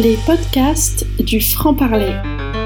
Les podcasts du franc-parler.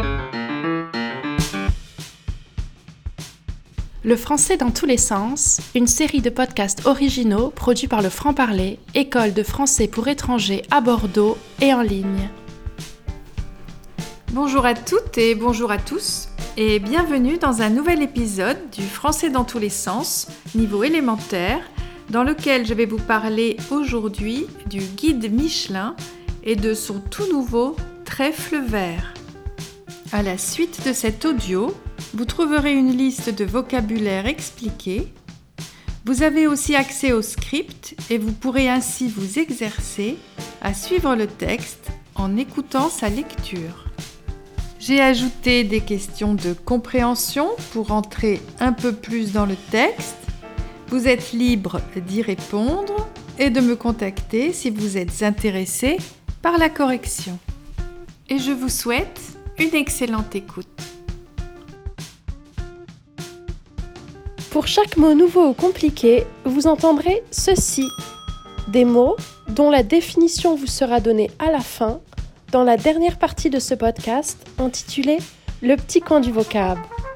Le français dans tous les sens, une série de podcasts originaux produits par le franc-parler, école de français pour étrangers à Bordeaux et en ligne. Bonjour à toutes et bonjour à tous et bienvenue dans un nouvel épisode du français dans tous les sens, niveau élémentaire, dans lequel je vais vous parler aujourd'hui du guide Michelin et de son tout nouveau trèfle vert. À la suite de cet audio, vous trouverez une liste de vocabulaire expliqué. Vous avez aussi accès au script et vous pourrez ainsi vous exercer à suivre le texte en écoutant sa lecture. J'ai ajouté des questions de compréhension pour entrer un peu plus dans le texte. Vous êtes libre d'y répondre et de me contacter si vous êtes intéressé par la correction. Et je vous souhaite une excellente écoute. Pour chaque mot nouveau ou compliqué, vous entendrez ceci. Des mots dont la définition vous sera donnée à la fin, dans la dernière partie de ce podcast intitulé « Le petit coin du vocab ».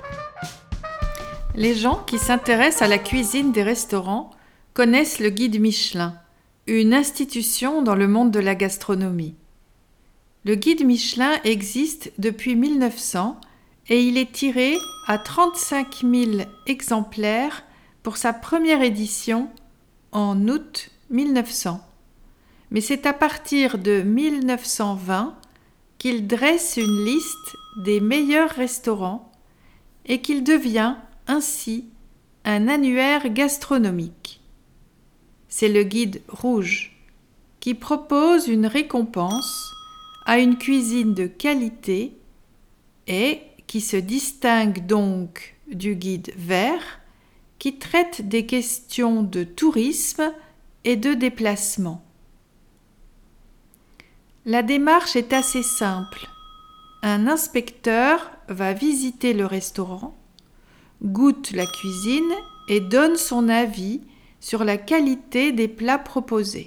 Les gens qui s'intéressent à la cuisine des restaurants connaissent le guide Michelin, une institution dans le monde de la gastronomie. Le guide Michelin existe depuis 1900 et il est tiré à 35 000 exemplaires pour sa première édition en août 1900. Mais c'est à partir de 1920 qu'il dresse une liste des meilleurs restaurants et qu'il devient ainsi un annuaire gastronomique. C'est le guide rouge qui propose une récompense à une cuisine de qualité et qui se distingue donc du guide vert qui traite des questions de tourisme et de déplacement. La démarche est assez simple. Un inspecteur va visiter le restaurant, goûte la cuisine et donne son avis sur la qualité des plats proposés.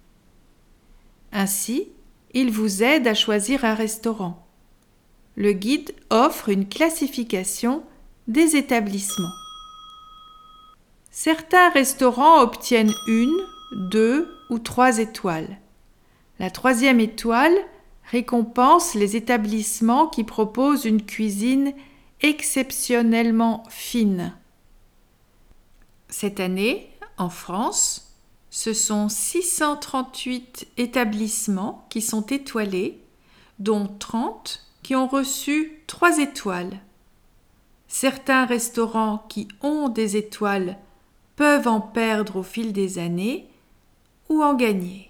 Ainsi, il vous aide à choisir un restaurant. Le guide offre une classification des établissements. Certains restaurants obtiennent 1, 2 ou 3 étoiles. La 3e étoile récompense les établissements qui proposent une cuisine exceptionnellement fine. Cette année, en France, ce sont 638 établissements qui sont étoilés, dont 30 qui ont reçu 3 étoiles. Certains restaurants qui ont des étoiles peuvent en perdre au fil des années ou en gagner.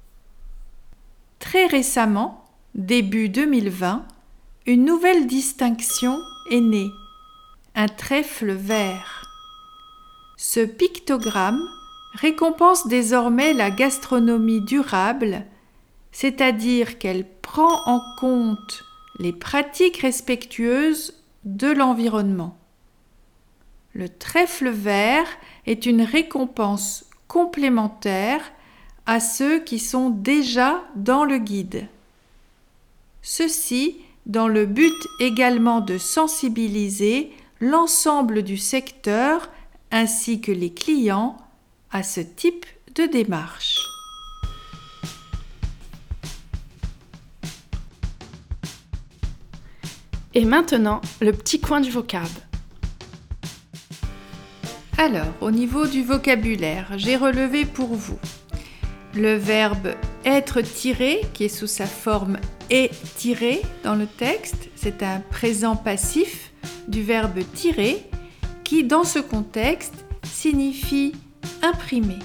Très récemment, début 2020, une nouvelle distinction est née, un trèfle vert. Ce pictogramme récompense désormais la gastronomie durable, c'est-à-dire qu'elle prend en compte les pratiques respectueuses de l'environnement. Le trèfle vert est une récompense complémentaire à ceux qui sont déjà dans le guide. Ceci dans le but également de sensibiliser l'ensemble du secteur ainsi que les clients à ce type de démarche. Et maintenant, le petit coin du vocab. Alors, au niveau du vocabulaire, j'ai relevé pour vous le verbe être tiré, qui est sous sa forme est tiré dans le texte. C'est un présent passif du verbe tirer qui, dans ce contexte, signifie imprimer.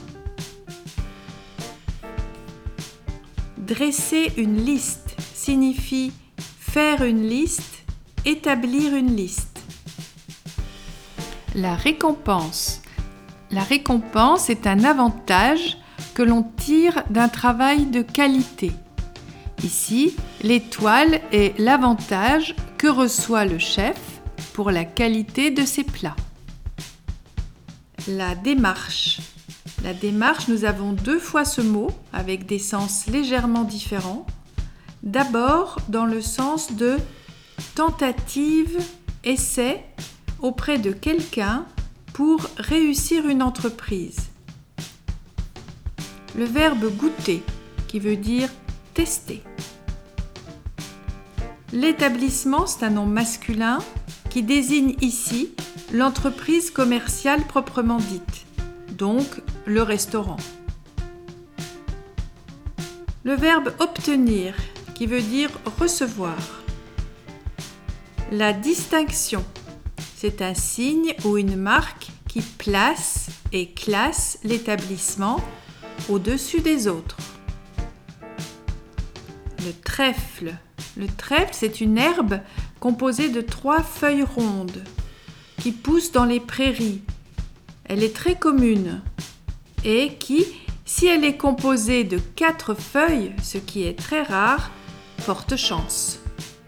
Dresser une liste signifie faire une liste, établir une liste. La récompense. La récompense est un avantage que l'on tire d'un travail de qualité. Ici, l'étoile est l'avantage que reçoit le chef pour la qualité de ses plats. La démarche. La démarche, nous avons 2 fois ce mot avec des sens légèrement différents. D'abord dans le sens de tentative, essai auprès de quelqu'un pour réussir une entreprise. Le verbe goûter, qui veut dire tester. L'établissement, c'est un nom masculin qui désigne ici l'entreprise commerciale proprement dite, donc le restaurant. Le verbe obtenir, qui veut dire recevoir. La distinction, c'est un signe ou une marque qui place et classe l'établissement au-dessus des autres. Le trèfle. Le trèfle, c'est une herbe composée de 3 feuilles rondes qui pousse dans les prairies. Elle est très commune et qui, si elle est composée de 4 feuilles, ce qui est très rare, porte chance.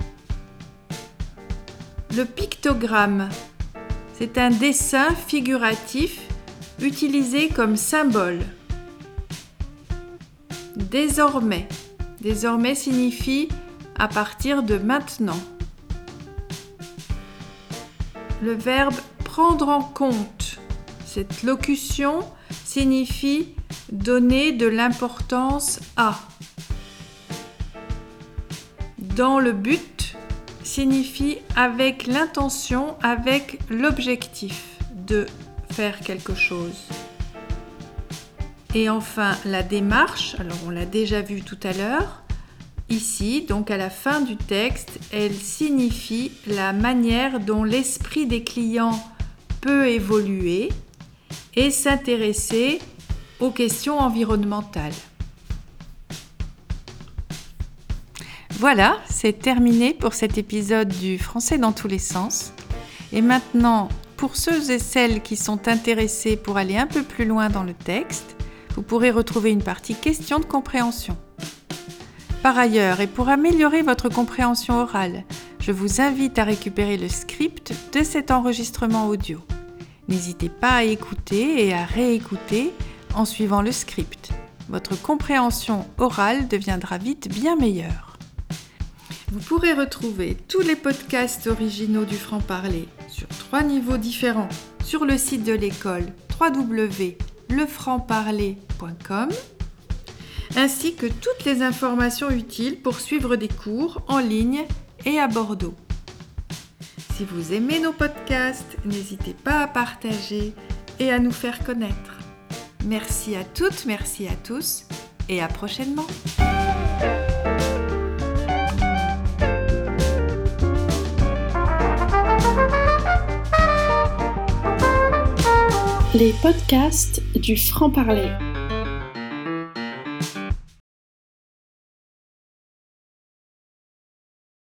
Le pictogramme, c'est un dessin figuratif utilisé comme symbole. Désormais. Désormais signifie à partir de maintenant. Le verbe prendre en compte. Cette locution signifie donner de l'importance à. Dans le but signifie avec l'intention, avec l'objectif de faire quelque chose. Et enfin, la démarche, alors on l'a déjà vu tout à l'heure, ici, donc à la fin du texte, elle signifie la manière dont l'esprit des clients peut évoluer et s'intéresser aux questions environnementales. Voilà, c'est terminé pour cet épisode du Français dans tous les sens. Et maintenant, pour ceux et celles qui sont intéressés pour aller un peu plus loin dans le texte, vous pourrez retrouver une partie questions de compréhension. Par ailleurs, et pour améliorer votre compréhension orale, je vous invite à récupérer le script de cet enregistrement audio. N'hésitez pas à écouter et à réécouter en suivant le script. Votre compréhension orale deviendra vite bien meilleure. Vous pourrez retrouver tous les podcasts originaux du franc-parler sur 3 niveaux différents sur le site de l'école www.lefrancparler.com ainsi que toutes les informations utiles pour suivre des cours en ligne et à Bordeaux. Si vous aimez nos podcasts, n'hésitez pas à partager et à nous faire connaître. Merci à toutes, merci à tous et à prochainement. Les podcasts du franc-parler.